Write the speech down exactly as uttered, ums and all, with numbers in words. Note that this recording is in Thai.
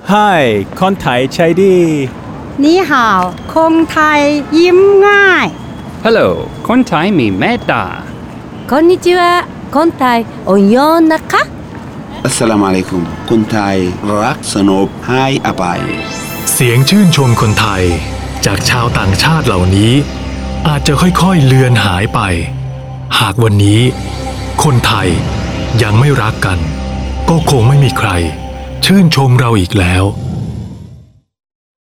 Hi คนไทยใจดีนี่ฮาวคนไทยยิ้มง่าย Hello คนไทยมีเมตตาこんにちはคนไทยอ่อนโยนนะคะอัสสลามุอะลัยกุมคนไทยรักสนุกให้อภัยเสียงชื่นชมคนไทยจากชาวต่างชาติเหล่านี้อาจจะค่อยๆเลือนหายไปหากวันนี้คนไทยยังไม่รักกันก็คงไม่มีใครชื่นชมเราอีกแล้ว